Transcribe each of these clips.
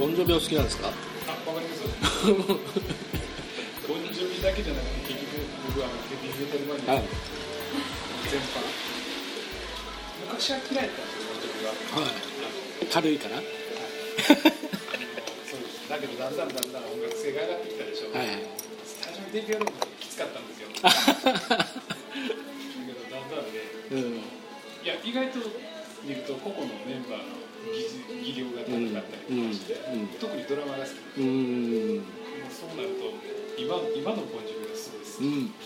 ボンジョビお好きなんですか？ わかりますボンジョビだけじゃなくて結局僕はヘビーメタルマニア、はい、全般昔は嫌いだったんですよボンジョビは、はい、 軽いから、はい、 そうです。だけどだんだん音楽性が上がってきたでしょ、はい、最初にデビューの時きつかったんですよだけどだんだんね、いや意外と見ると個々のメンバーの技量が高かったりとかして、特にドラマが好きで、そうなると今のボンジョビがすごいです、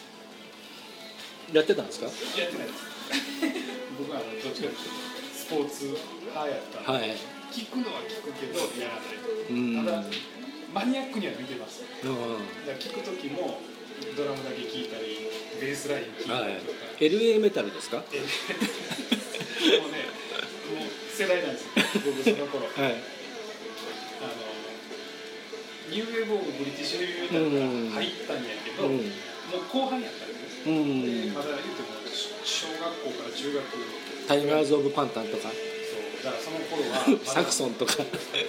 やってたんですか？ やってないです僕はどっちかというとスポーツ派やったんで、はい、聞くのは聞くけどやらない、ただマニアックには見てます、だから聞く時もドラムだけ聞いたりベースライン聞いたりとか、はい、 LA メタルですか？もうねもう世代なんですよ僕その頃、はい、ニューウェーブ・オブ・ブリティッシュ・メタルが入ったんやけど、もう後半やったんですね、まだ言うても小学校から中学タイガーズ・オブ・パンタンとか、 そうだからその頃はサクソンとか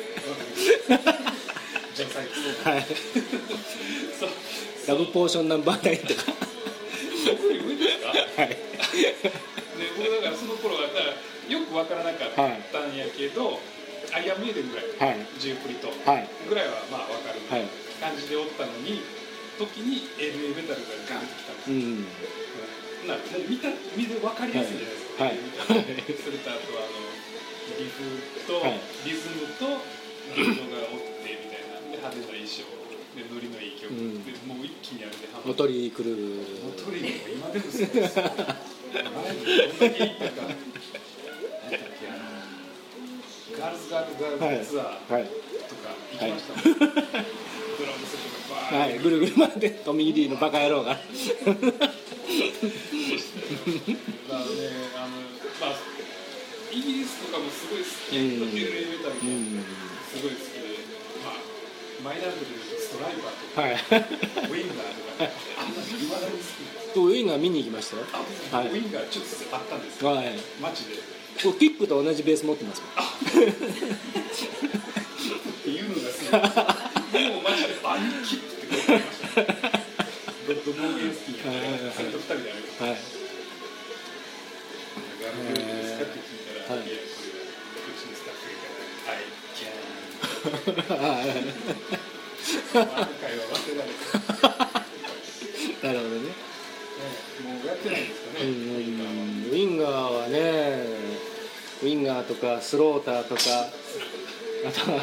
ジョン・サイクス、 はい、ラブポーションナンバー9とか僕より上ですか？はいで僕だからその頃はだからよく分からなかったんやけど、アイアンメイデンぐらい、はい、ジュープリと、はい、ぐらいはまあ分かる感じでおったのに、時に LA メタルがガンときたんですよ、もう見で分かりやすいじゃないですか、はい、それとあとリフとリズムとビートがおってみたいなで派手な衣装でノリのいい曲、でもう一気にあれでモトリー来る、 モトリーも今でもそうです前にどんだけ行ったかガールズツアーとか行きましたもん、ドラムセットがバーッ、 はい、ぐるぐる回ってトミー・リーのバカ野郎がだからね、 まあイギリスとかもすごい好きやけど、LA メタルもすごい好きで、まあマイナー部でいうとストライバーとか、はい、ウィンガーとか、あんなの言わないんですけど、 ウィンガー見に行きましたよ。 はい、ウィンガーちょっとあったんですよ、はい、街で。 キックと同じベース持ってますもん。 っていうのがすごい。もう街でバニーキックって書いてました。ロッド・モーゲンスキーやってそれと2人であれば。はい。ガルフですかって聞いたら、いやこれはうちのスタッフがI can。あの会話忘れられた。 なるほどね。 もうやってないんですかね。 ウィンガーはね、ウィンガーとかスローターとか、あとは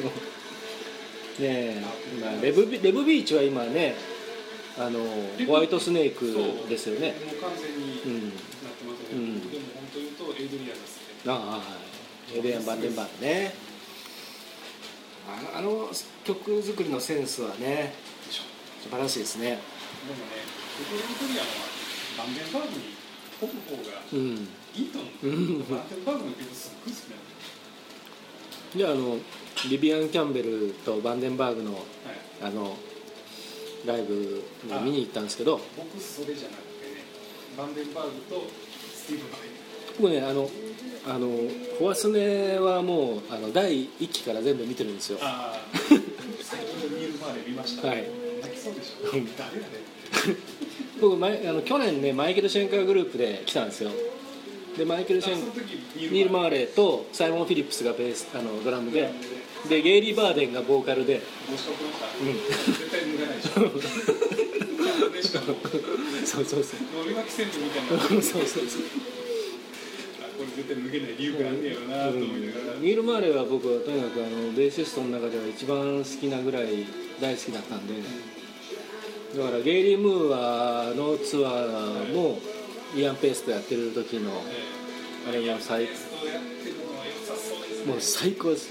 ね、レブビーチは今ね、ホワイトスネークですよね。 もう完全になってますね。でも本当に言うとエイドリアンですね。 エイドリアン・バンデンバーグね。あの曲作りのセンスはね、素晴らしいですね。でもね、 エイドリアンはバンデンバーグに飛ぶ方がいいと思う。バンデンバーグの曲すっごい好きなんで。 じゃあビビアン・キャンベルとバンデンバーグの、はい、ライブに見に行ったんですけど、 僕それじゃなくてね、バンデンバーグとスティーブ・バイデン。 僕ねフォアスネはもう第1期から全部見てるんですよ。 最近のニール・マーレ見ました。はい。泣きそうでしょ。誰やねん。 僕去年ねマイケル・シェンカーグループで来たんですよ。でマイケル・シェンニール・マーレとサイモン・フィリップスがベースドラムでゲイリー・バーデンがボーカルで。 ご視聴ください。絶対脱がないでしょ。しかもそうそうそう。 のり巻きセントみたいな。 そうそうそう。 これ絶対脱げない理由があんねやろなと思いながら。 ニール・マーレは僕はとにかくベーシストの中では一番好きなぐらい大好きだったんで、だからゲイリー・ムーアのツアーもイアン・ペースとやってる時のあれが最高。もう最高です。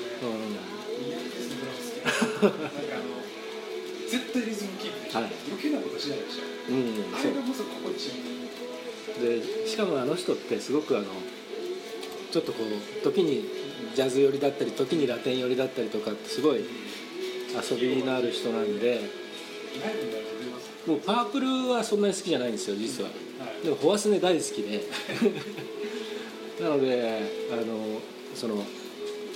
絶対リズムキープでしょ。余計なことしないでしょ。あれがこそ心地いい。 でしかもあの人ってすごくちょっとこう時にジャズ寄りだったり時にラテン寄りだったりとかってすごい遊びのある人なんで、もうパープルはそんなに好きじゃないんですよ実は。でもフォアスネ大好きでなので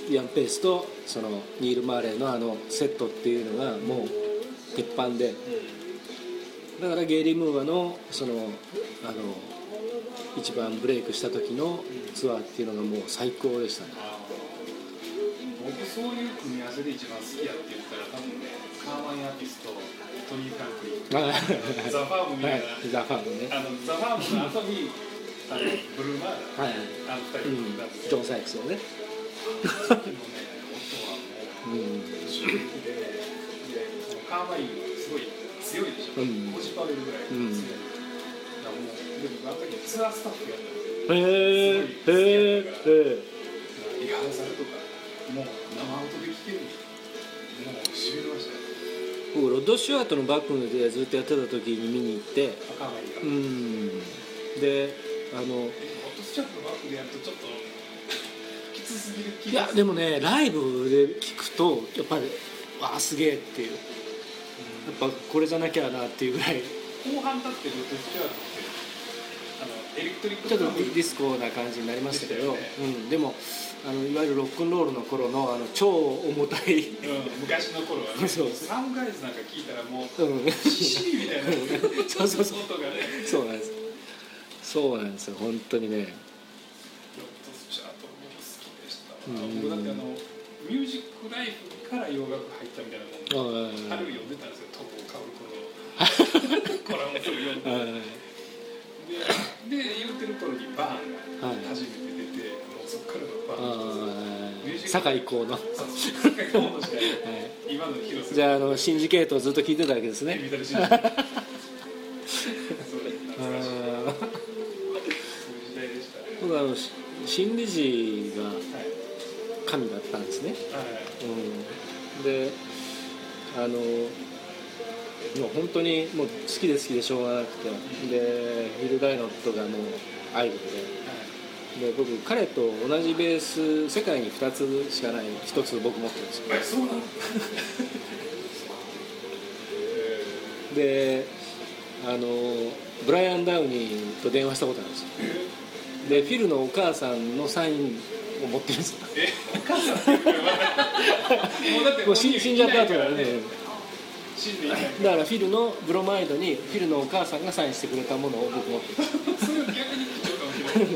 イアン・ペースとそのニール・マーレーのセットっていうのがもう鉄板で、だからゲイリー・ムーアのその一番ブレイクした時のツアーっていうのがもう最高でしたね。 僕そういう組み合わせで一番好きやって言ったら多分ね、カーマン・アーティスとトニー・フランクリンザ・ファームみたいな、 ザ・ファームね、 ザ・ファームの後にブルーマーダー、2人組だって、 ジョン・サイクスをね、 さっきのね音はもう衝撃で、カーマインすごい強いでしょ、こじぱれるぐらい強い、だからもうでもあの時ツアースタッフやったんですよ。すごいリハーサルとかもう生音で聴ける、もうしびれましたよ。 僕ロッド・シュワートのバックのでずっとやってた時に見に行って、 カーマインがでロッド・シュワートのバックでやるとちょっときつすぎる気がする。 いやでもねライブで聴くとやっぱりわあすげえっていう、やっぱこれじゃなきゃなっていうぐらい、 後半だってロッド・シュワートってエレクトリックちょっとディスコな感じになりましたけど、でもいわゆるロックンロールの頃の超重たい、 昔の頃はね、 そうサウンガイズなんか聞いたらもうシシリみたいな音がね、 そうなんです、そうなんですよ本当にね。 ロッド・シュワート僕好きでした。僕だってミュージックライフから洋楽入ったみたいなもんで、春読んでたんですよ、戸郷薫コラムそれ読んで。で言うてる頃にバーンが初めて出て、もうそっからのバーン、 坂井光の坂井光の時代、今の広瀬、 じゃあシンジケートをずっと聞いてたわけですね。 そういう懐かしいそういう時代でしたね。 僕新理事が神だったんですね、でもう本当にもう好きでしょうがなくて、でヒル・ガイノットがもうアイドルで、僕彼と同じベース世界に2つしかない1つ僕持ってるんですよ。 そうなのでブライアン・ダウニーと電話したことあるんですよ。でフィルのお母さんのサインを持ってるんですよ。 お母さんってもう死んじゃった後だね。だからフィルのブロマイドにフィルのお母さんがサインしてくれたものを僕持ってる。 それは逆に貴重かもしれない。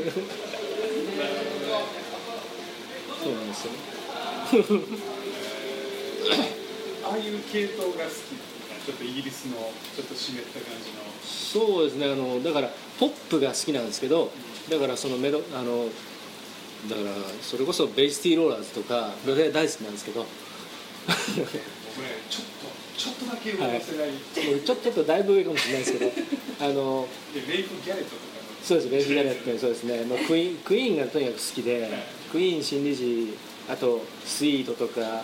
そうなんですよ。 ああいう系統が好き、ちょっとイギリスのちょっと湿った感じの。 そうですね、だからポップが好きなんですけど、だからそのだからそれこそベイスティーローラーズとか大好きなんですけど僕ねちょっとだけ上の世代、 ちょっとだいぶ上かもしれないですけどレイフ・ギャレットとかそうです、レイフ・ギャレット、そうですね、クイーンがとにかく好きで、クイーン、新理事、あとスイートとか、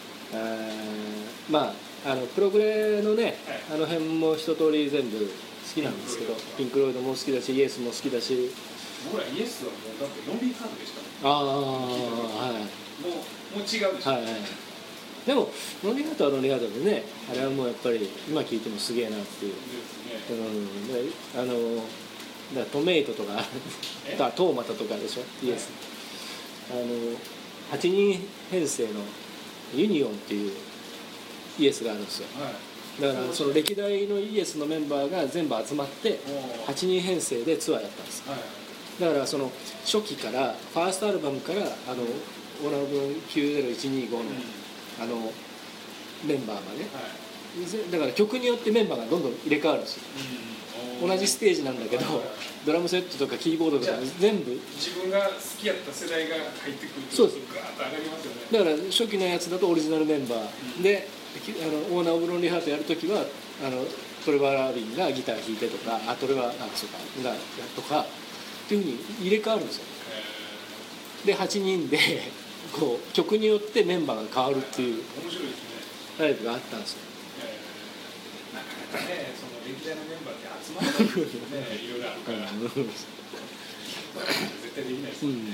プログレのね、あの辺も一通り全部好きなんですけど、ピンク・ロイドも好きだし、イエスも好きだし、 僕らイエスはもうだってロンリー・ハートでしたもん。 はい、もう違うでしょ、 はい、でもロンリーハートはロンリーハートでね、あれはもうやっぱり今聴いてもすげえなっていう、だからトメイトとかトーマタとかでしょ、イエス、8人編成のユニオンっていうイエスがあるんですよ、だからその歴代のイエスのメンバーが全部集まって8人編成でツアーやったんです、だからその初期からファーストアルバムからオーナー分90125のメンバーがね、だから曲によってメンバーがどんどん入れ替わるんですよ、同じステージなんだけどドラムセットとかキーボードとか全部自分が好きやった世代が入ってくるとそうです、 ガーッと上がりますよね。 だから初期のやつだとオリジナルメンバーで、オーナー・オブ・ロンリーハートやるときはトレバー・ラービンがギター弾いてとかトレバーそうかがとかっていうふうに入れ替わるんですよ。で8人でこう曲によってメンバーが変わるっていうライブがあったんですよ。 なかなかね、その歴代のメンバーって集まらないですよね、いろいろあるから。絶対できないですよね。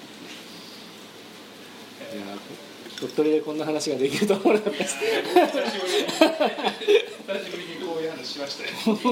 いや鳥取でこんな話ができると思わなかったです。 久しぶりにこういう話しましたよ。僕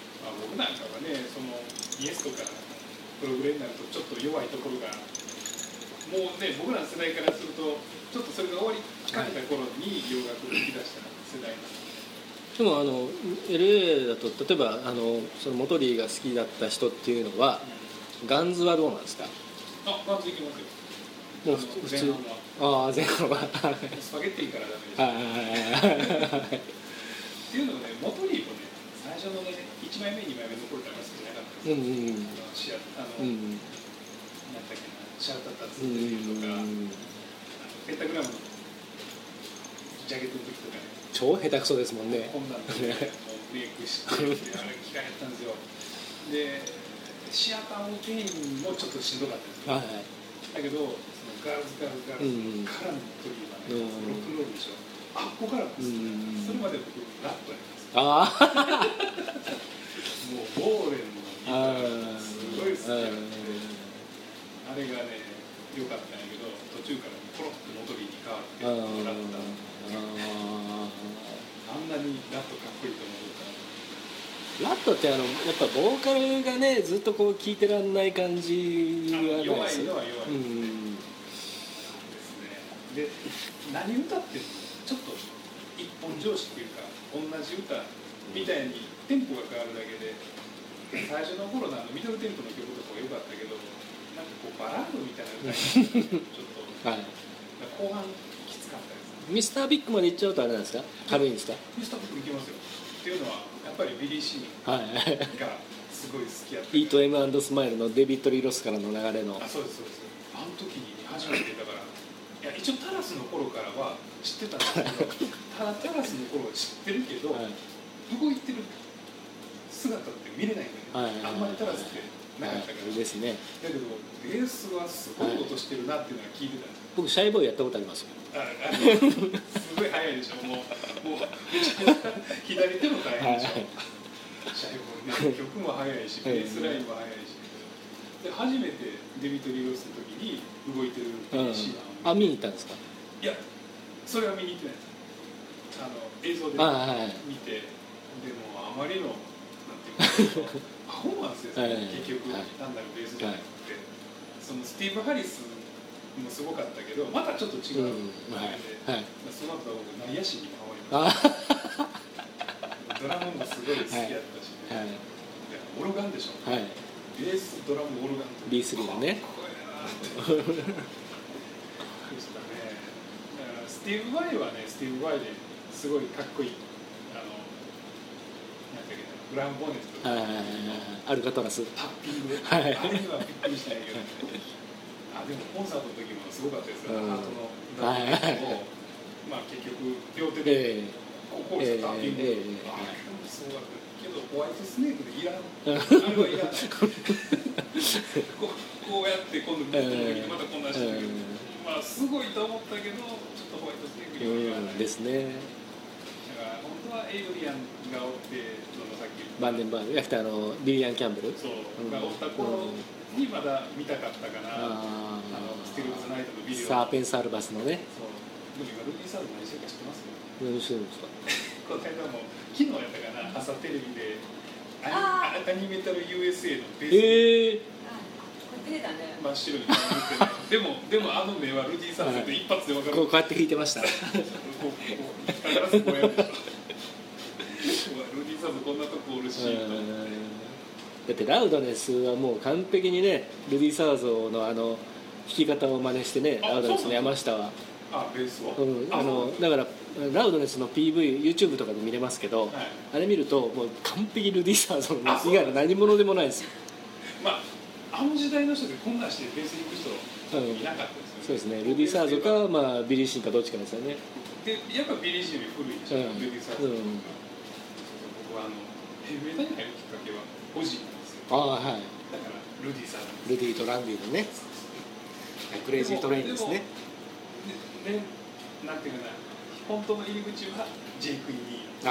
なんかはね、そのイエスとかプログレになるとちょっと弱いところがもうね僕らの世代からするとちょっとそれが終わりかけた頃に洋楽を聴き出した世代なんで。 でもLA だと例えばそのモトリーが好きだった人っていうのは、ガンズはどうなんですか？ ガンズ行きますよ。 もう普通前半はスパゲッティからダメですっていうのもね、モトリーもね最初のね1枚目2枚目の頃から好きじゃなかったですよ。なんだっけな、シャウタッタツとかペンタグラムのジャケットの時とかね、 超下手くそですもんね。 こんなんで、ね、メイクしてあれ機械やったんですよ。でシアターオケインもちょっとしんどかったですよ、だけどそのガールズからの時はね、ロックンロールでしょ。ここからです、それまで僕ラップやってます。もうウォーレンのギターすごい好きやって、あれがね良かったんやけど、途中からコロッとモトリーに変わってラップだあんなにラットかっこいいと思うから。 ラットってやっぱボーカルがねずっとこう聴いてらんない感じはないですよ。 弱いですね。で何歌ってちょっと一本上司っていうか同じ歌みたいにテンポが変わるだけで、最初の頃のミドルテンポの曲とかは良かったけど、なんかこうバラードみたいな歌にちょっと、後半きつかったです。 ミスタービッグまで行っちゃうとあれなんですか？軽いんですか？ ミスタービッグ行きますよ。っていうのはやっぱりビリー・シーンがすごい好きやった。 イート・エム&スマイルのデビッド・リー・ロスからの流れの。 そうですそうです。あの時に初めてだから、いや一応タラスの頃からは知ってたんですけど、タラスの頃は知ってるけど、動いてる姿って見れないんだよね。あんまりタラスってなかったから。 ですね。 だけどベースはすごい音してるなっていうのは聞いてたんです。 僕シャイボーイやったことありますよ。 すごい速いでしょ。もう左手も大変でしょ。シャイボーイね、曲も速いし、ベースラインも速いし。で初めてデビッド・リー・ロスの時に動いてるシーンを見に行ったんですか？ いや、それは見に行ってないです。映像で見て、でもあまりのなんていうかパフォーマンスですね、結局単なるベースじゃなくて、そのスティーブ・ハリスもすごかったけど、またちょっと違うあれで、その後は僕内野手に変わりました。ドラムもすごい好きやったし、オルガンでしょ。ベース、ドラム、オルガンと B3 のね。 スティーブ・バイはね、スティーブ・バイですごいかっこいい。なんだっけ、ブラウン・ボネットとかアルカトラスタッピング、あれにはびっくりしないけど、でもコンサートの時もすごかったですよ。ハートのダンスを結局両手でこうしたタッピング、すごかったけど、ホワイトスネークでいらん、あれはいらん。こうやって今度またこんなしてるけど、すごいと思ったけど、ちょっとホワイトスネークには言わないですね。 だから本当はエイドリアンがおって、さっきバンデンバーグ、ビリアン・キャンベルがおった頃にまだ見たかったかな。スティルズ・ナイトのビデオ、 サーペン・サルバスのね。 でも今ルーディー・サード何してるか知ってます？ 何してるんですか？ この間も昨日やったかな、朝テレビでアニメタル USA のベース真っ白に塗ってね。でもあの目はルーディー・サードって一発で分かる。 こうやって弾いてました。 だからそこやるでしょ。ルーディー・サードこんなとこおるし。 だってラウドネスはもう完璧にね、ルディ・サーゾーの弾き方を真似してね、ラウドネスの山下は。 ベースは。 だからラウドネスの PV、YouTube とかで見れますけど、あれ見るともう完璧ルディ・サーゾー以外の何者でもないですよ。 あの時代の人でこんなんしてベースに行く人いなかったですよね。 そうですね。ルディ・サーゾか、ビリー・シンかどっちかですよね。 でやっぱビリー・シンより古いでしょ、ルディ・サーゾー。僕はヘビメタに入るきっかけはオジーなんですよ。だからルディ・サーゾー。 ルディとランディのね、クレイジートレインですね。 なんていうかな、本当の入り口はジェイク・イニー。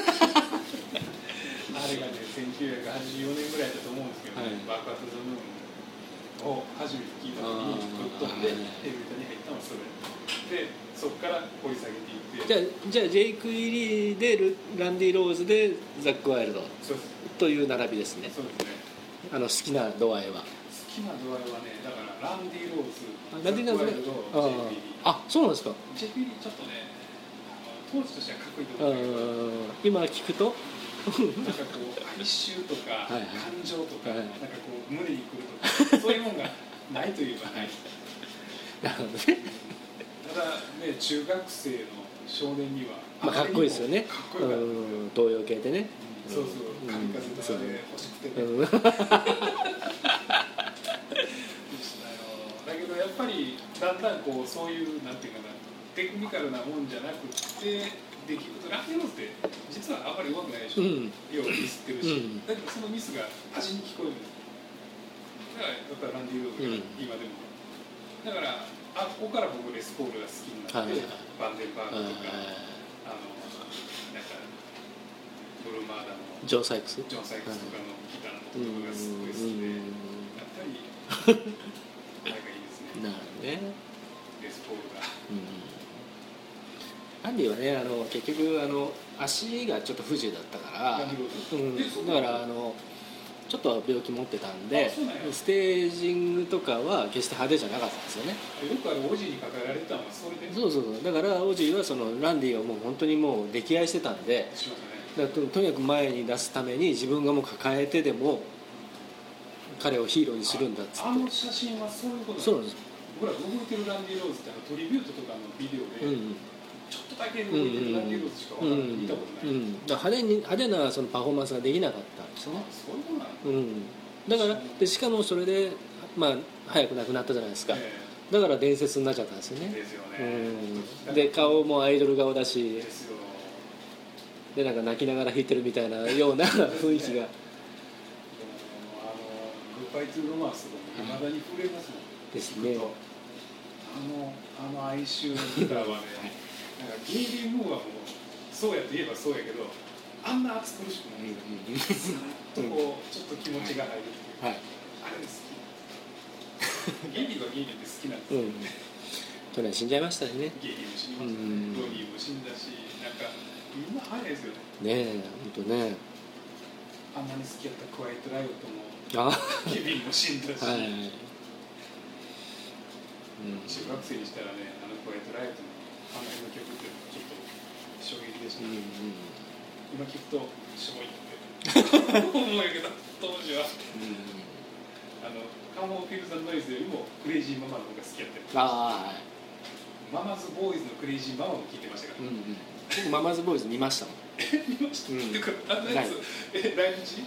あれがね、1984年ぐらいだと思うんですけど、バックアット・ザ・ムーンを初めて聞いた時にぶっ飛んでヘビメタに入ったのはそれで、そこから掘り下げていって、 じゃあジェイク・イリーでランディ・ローズでザック・ワイルドという並びですね。 そうですね。 好きな度合いは。 好きな度合いはね、だからランディ・ローズ、 ランディ・ローズね、あ、そうなんですか。 ジェフィリーちょっとね、当時としてはかっこいいと思うけど、 今聞くとなんかこう哀愁とか感情とか、なんかこう胸にくるとか、そういうもんがないといえばない。なるほどね。ただね、中学生の少年にはかっこいいですよね。 かっこいいから東洋系でね。 そうそう、神風とかで欲しくてね。だけどやっぱりだんだんこうそういうなんていうかな、テクニカルなもんじゃなくてできると、ランディ・ローズって実はあまり上手くないでしょ。要はミスってるし、だけどそのミスが味に聞こえるんです。だからランディ・ローズが今でも。だからここから僕レスポールが好きになって、バンデンバーグとか、なんかブルーマーダのジョン・サイクスとかのギターの音がすごい好きで、やっぱりあれがいいですね。 なるほどね。 レスポールが。 アンディはね、結局足がちょっと不自由だったから、だからちょっと病気持ってたんで、ステージングとかは決して派手じゃなかったんですよね。 よくオジーに抱えられたのはそれで。 そうだからオジーはそのランディをもう本当にもう溺愛してたんで、だからとにかく前に出すために自分がもう抱えてでも彼をヒーローにするんだっつって。 写真はそういうことなんです。 そうなんです。 僕ら動いてるランディ・ローズってトリビュートとかのビデオで、ちょっとだけ動いてるランディ・ローズしか見たことない。 だから派手なそのパフォーマンスができなかったんですよね。 そういうことなんだからでしかもそれで早く亡くなったじゃないですか。だから伝説になっちゃったんですよね。 ですよね。 で顔もアイドル顔だし、でなんか泣きながら弾いてるみたいなような雰囲気が。 グッバイトゥーロマンスとかも未だに触れますもん。 ですね。 哀愁のギターはね、なんかゲイリー・ムーアもそうやと言えばそうやけど、あんな暑苦しくない。ずっとこうちょっと気持ちが入るっていう。あれです好き。ゲイリーはゲイリーって好きなんですよ。 去年死んじゃいましたね。 ゲイリーも死にましたね。ロニーも死んだし、なんかみんな早いですよね。 ねえ、本当ね。 あんなに好きやったクワイエット・ライオットもケビンも死んだし。中学生にしたらね、クワイエット・ライオットのあの辺の曲ってちょっと衝撃でしたね。今聞くとしょぼいって思うけど、当時はカモン・フィルザ・ノイズよりもクレイジー・ママの方が好きやったよ。ママズ・ボーイズのクレイジー・ママも聞いてましたから。 僕ママズ・ボーイズ見ましたもん。 見ました。ってかあのやつ来日？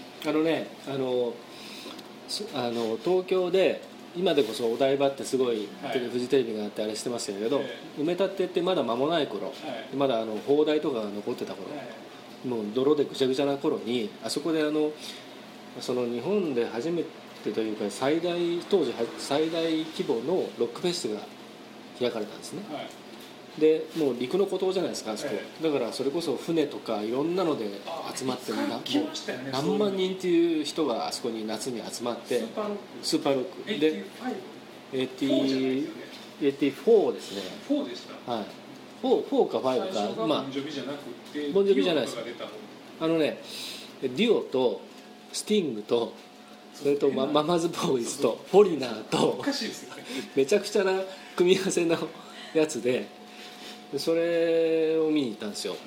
東京で今でこそお台場ってすごいフジテレビがあってあれしてましたけど、埋め立てってまだ間もない頃、まだ砲台とかが残ってた頃、もう泥でぐちゃぐちゃな頃にあそこでその日本で初めてというか当時最大規模のロックフェスが開かれたんですね。でもう陸の孤島じゃないですか、あそこ。だからそれこそ船とかいろんななので集まってるんだ。何万人っていう人があそこに夏に集まって、スーパーロックで84ですね。 4でした。 はい。4か5か、 ボンジョビじゃなくてボンジョビじゃないです。デュオとスティングとそれとママズボーイズとフォリナーとめちゃくちゃな組み合わせのやつで、それを見に行ったんですよ。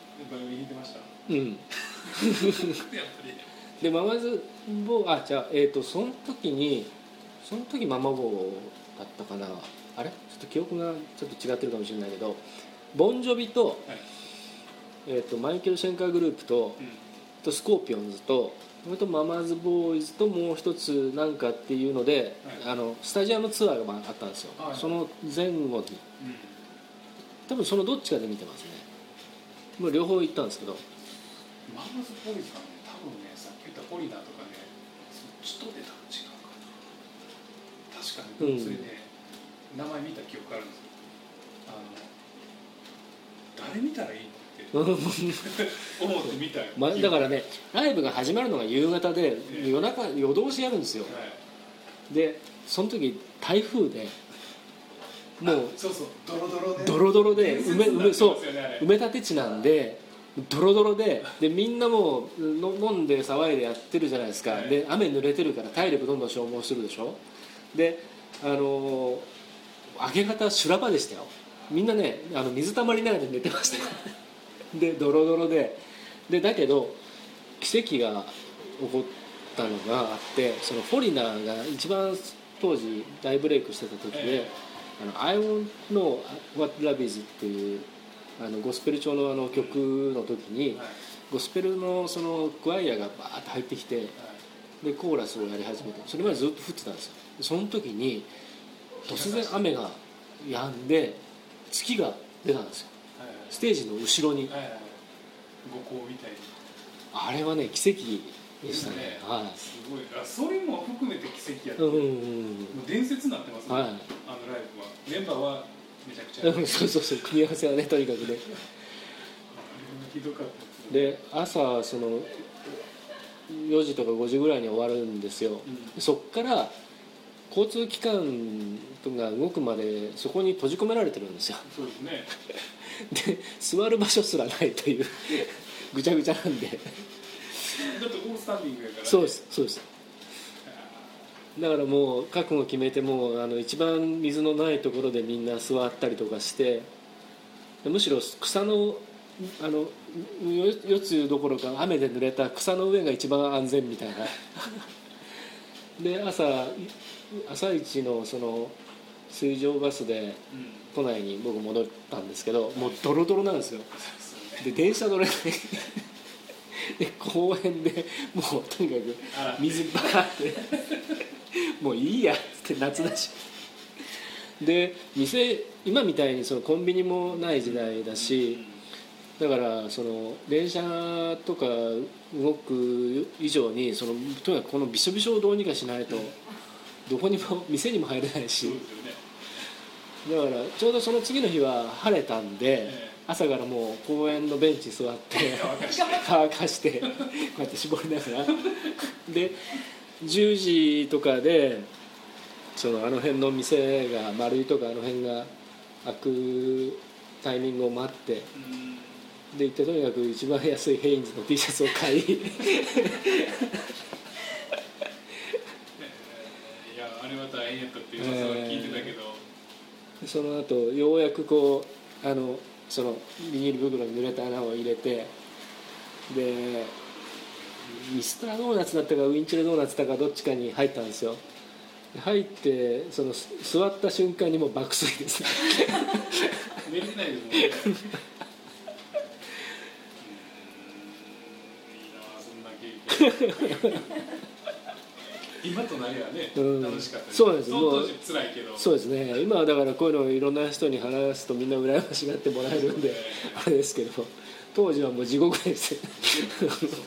でママズボーその時ママボーだったかな。あれちょっと記憶がちょっと違ってるかもしれないけど、ボンジョビと、マイケル・シェンカーグループと、スコーピオンズとそれとママズボーイズともう一つなんかっていうので、スタジアムツアーがあったんですよ。その前後に、多分そのどっちかで見てますね。もう両方行ったんですけど、 ママズボーイズはね、多分ね、さっき言ったフォリナーとかね、そっちと出たの違うかな。確かにそれね、名前見た記憶あるんですよ。誰見たらいいのって思って見たよ。 だからね、ライブが始まるのが夕方で、夜通しやるんですよ。でその時台風でもうドロドロで埋め立て地なんで、 ドロドロでみんなもう飲んで騒いでやってるじゃないですか、はい、で雨濡れてるから体力どんどん消耗するでしょ。で明け方修羅場でしたよ。みんなね水たまりながら寝てましたでドロドロでだけど奇跡が起こったのがあって、そのフォリナーが一番当時大ブレイクしてた時で、I Won't Know What Love Is っていうゴスペル調の曲の時に、ゴスペルのそのクワイアがバーッと入ってきて、でコーラスをやり始めて、それまでずっと降ってたんですよ。その時に突然雨が止んで月が出たんですよ、ステージの後ろに、 五光みたいに。 あれはね奇跡でしたね。はい、 すごい。それも含めて奇跡やって、もう伝説になってますね、はい、ライブは。メンバーはめちゃくちゃそう組み合わせはねとにかくねひどかったで、朝その4時とか5時ぐらいに終わるんですよ、そっから交通機関が動くまでそこに閉じ込められてるんですよ。 そうですねで座る場所すらないというぐちゃぐちゃなんでだってオールスタンディングやから、ね、 そうですだからもう覚悟決めて、もう一番水のないところでみんな座ったりとかして、むしろ草の夜露どころか雨で濡れた草の上が一番安全みたいなで朝一のその水上バスで都内に僕戻ったんですけど、もうドロドロなんですよ。で電車乗れないで公園でもうとにかく水バーってもういいやって夏だしで今みたいにそのコンビニもない時代だし、だからその電車とか動く以上にとにかくこのびしょびしょをどうにかしないとどこにも店にも入れないし、だからちょうどその次の日は晴れたんで、朝からもう公園のベンチ座って乾かしてこうやって絞りながらで10時とかであの辺の店が丸いとかあの辺が開くタイミングを待ってで行って、とにかく一番安いヘインズの T シャツを買いいやあれは大変やったっていう噂は聞いてたけど、 その後ようやくこうそのビニール袋に濡れた穴を入れて、でミスタードーナツだったかウィンチェルドーナツだったかどっちかに入ったんですよ。入って座った瞬間にもう爆睡ですね寝れないですもんねいいなそんな経験今となりはね、楽しかったです。 そうです。 当時辛いけど。 そうですね。今はだからこういうのをいろんな人に話すとみんな羨ましがってもらえるんであれですけど、当時はもう地獄です野外フェスティバルって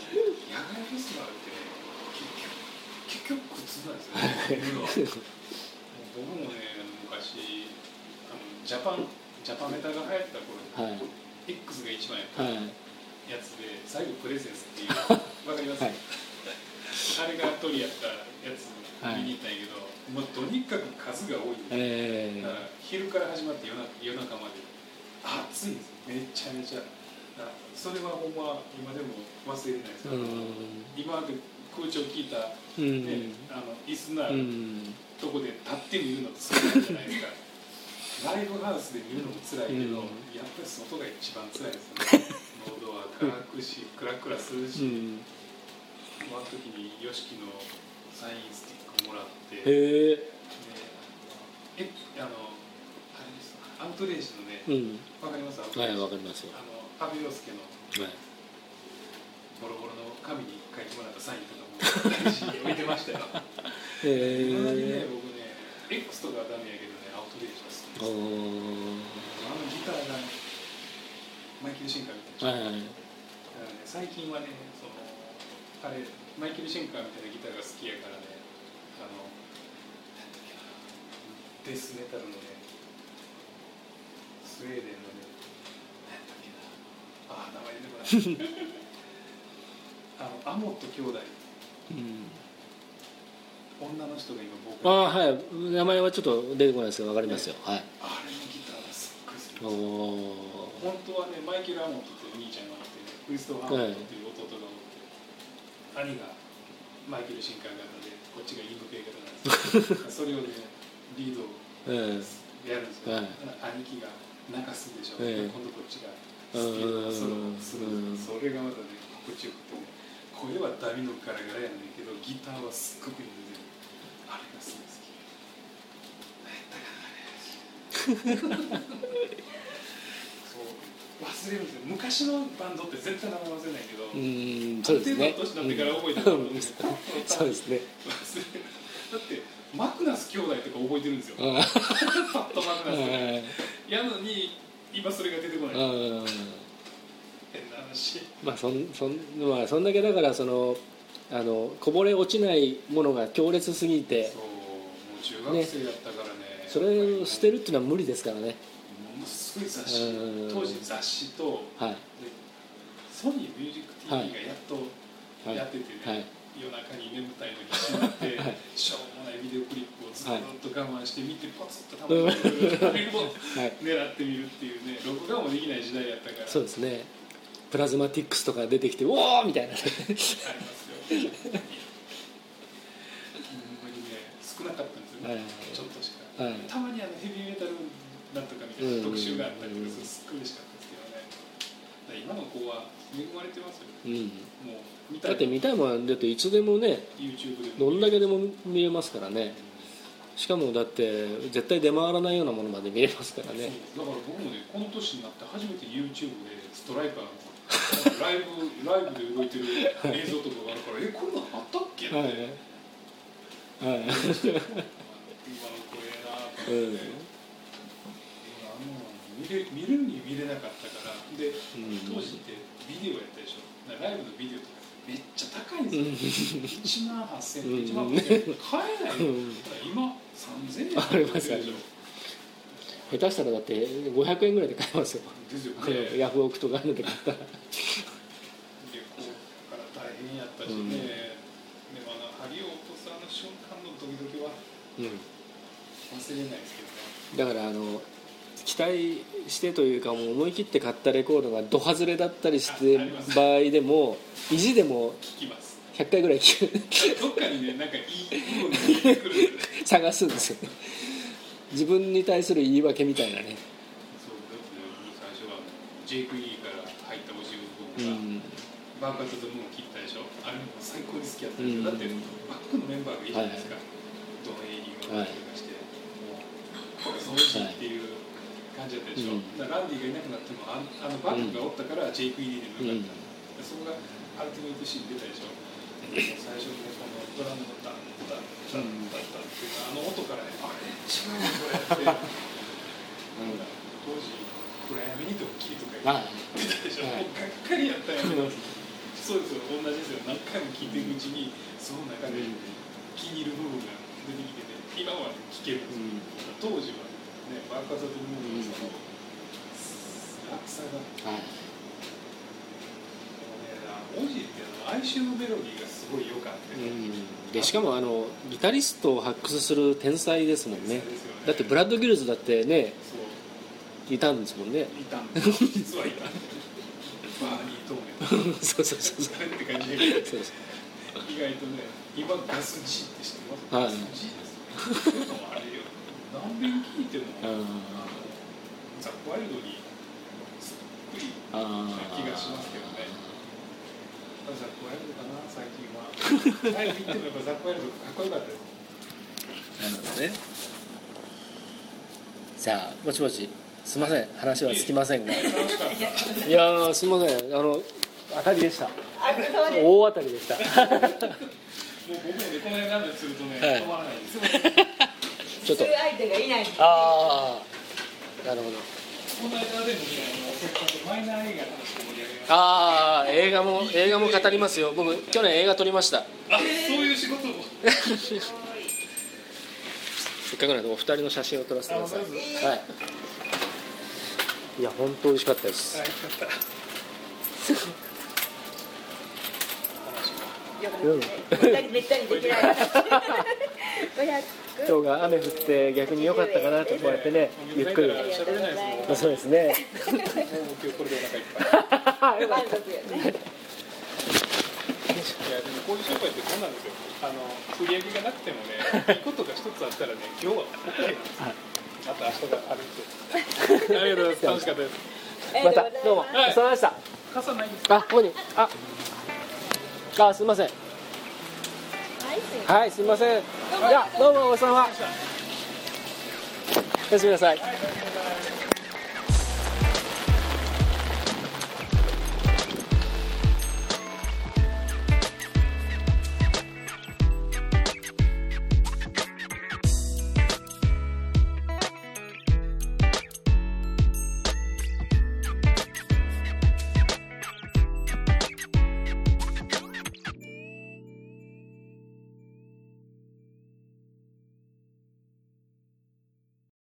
結局苦痛なんですよね。僕もね昔ジャパネタが流行った頃に、X が一番やったやつで、最後プレゼンスっていうわかります？あれが取りやったやつ見に行ったんやけど、もうとにかく数が多いんで、だから昼から始まって夜中まで暑いんですよ、めちゃめちゃ。それはほんま今でも忘れないです。今まで空調効いた、椅子なとこで立って見るのってそうなんじゃないですか。ライブハウスで見るのも辛いけど、やっぱり外が一番辛いですね。喉は乾くし、クラクラするし。あの時にYOSHIKIのサインスティックもらって、あれですアウトレイジのね、わかります？ はい、わかりますよ。 阿部陽介のボロボロの紙に書いてもらったサインとかも大事に置いてましたよ。今までね、僕ね、X とかはダメやけどね、アウトレイジが好きです。ギターがマイケル・シンカーみたいな。だからね、最近はね、あれマイケル・シェンカーみたいなギターが好きやからね、デスメタルのね、スウェーデンのね、名前出てこないアモット兄弟、女の人が今僕はい、名前はちょっと出てこないですけど分かりますよ、はい、 あれのギターがすっごい好きです。 本当はねマイケル・アモントっていう兄ちゃんがおって、クリストファー・アモントっていう弟がおって、兄がマイケル・シンカー型でこっちがインド系型なんですよそれをねリードをやるんですよ、兄貴が泣かすでしょ、今度こっちがスピードをソロをする、それがまたね心地よくてね、声はダミのガラガラやねんけどギターはすっごくいいんで、あれがすごい好き。何やったかなそう忘れるんですよ。昔のバンドって絶対名前忘れないけど、 そうですね。 ある程度の年になってから覚えてると思うんですよ。 そうですね。 だってマクナス兄弟とか覚えてるんですよ。パッとマクナスとかやのに今それが出てこない。変な話。まあそんだけだからこぼれ落ちないものが強烈すぎて、 そうもう中学生だったからね。 それを捨てるっていうのは無理ですからね。 ものすごい雑誌、当時雑誌と、ソニーミュージック TV がやっとやっててね、夜中に眠たいのにしまって、しょうもないビデオクリップをずっと我慢して見てポツッとたまに狙ってみるっていうね、録画もできない時代やったから。 そうですね。プラズマティックスとか出てきて、おーみたいな。ありますよ。ほんまにね、 少なかったんですよね、ちょっとしか。たまにヘビーメタルなんとかみたいな特集があったりとかすっごい嬉しかったですけどね。今の子は恵まれてますよ、もうだって見たいもんだっていつでもね YouTube でどんだけでも見れますからね、しかもだって絶対出回らないようなものまで見れますからね。 だから僕もねこの年になって初めて YouTube でストライパーのライブで動いてる映像とかがあるからこれのあったっけって、今の子ええなと思って、見るに見れなかったからで、当時ってビデオやったでしょ、ライブのビデオとかめっちゃ高いんですよ、1万8000円1万5000円買えないよ、今3000円ありますよね。下手したらだって500円ぐらいで買えますよ。 ですよね。 ヤフオクとかで買ったら。 でこうから大変やったしね。でも針を落とす瞬間のドキドキは忘れないですけどね。 だから期待してというかもう思い切って買ったレコードがド外れだったりして場合でも意地でも100回ぐらい聞く。 どっかにねなんかいい部分が見えてくる探すんですよ。自分に対する言い訳みたいなね。 そうだって最初はジェイク・イーから入ったお仕事が、バーカーとムーン切ったでしょ。あれも最高に好きだったんですよ。だってバックのメンバーがいいじゃないですか。ドン・エイリーがいたりとかして、これそうしいっていう感じだったでしょ。だからランディがいなくなってもバックがおったからジェイク・イーでよかった。そこがアルティメイトシーン出たでしょ。最初にこのドラムのダンダンダンダンダンっていう音からね、あれ違うこれって当時暗闇にドッキリとか言ってたでしょ。もうがっかりやったんやけど、そうですよ、同じですよ。何回も聞いていくうちにその中で気に入る部分が出てきてて、今は聴けるんですよ。当時はね、バーカーザとムーンのその落差がオジーって哀愁のメロディーがすごい良かった、 でしかもギタリストを発掘する天才ですもんね。だってブラッド・ギルズだってねいたんですもんね。 いたんですよ、実はいた。バーニー・トーメンそうって感じで意外とね、今ガス G って知ってます？ガス G ですよ。あれよ、何遍聴いてもザ・ワイルドにそっくりな気がしますけどね。ザ・ワイルドかな、最近は。ライブ行ってもやっぱザ・ワイルドかっこよかったです。 なるほどね。さあ、もしもし、すみません、話はつきませんが。いやすみません、当たりでした。大当たりでした。もう僕もね、この辺なんでするとね、止まらないです。 ちょっと。相手がいない。 ああ、なるほど。 この間でもね、マイナー映画の話で盛り上げました。 ああ、映画も語りますよ。僕去年映画撮りました。 そういう仕事も。 せっかくなのでお二人の写真を撮らせてください。はい。いや本当美味しかったです。 はい、よかった。 めったにできない。 今日が雨降って逆に良かったかなとこうやってねゆっくり。そうですね。 今日これでお腹いっぱい。 満足やね。 いやでもこういう商売ってこうなんですよ。売り上げがなくてもね、いいことが一つあったらね、今日は OK なんですよ。また明日があるって。ありがとうございます。楽しかったです。 またどうもお疲れ様でした。 傘ないですか？ ここにすみません。はい、すみません。じゃあどうもお疲れ様。おやすみなさい。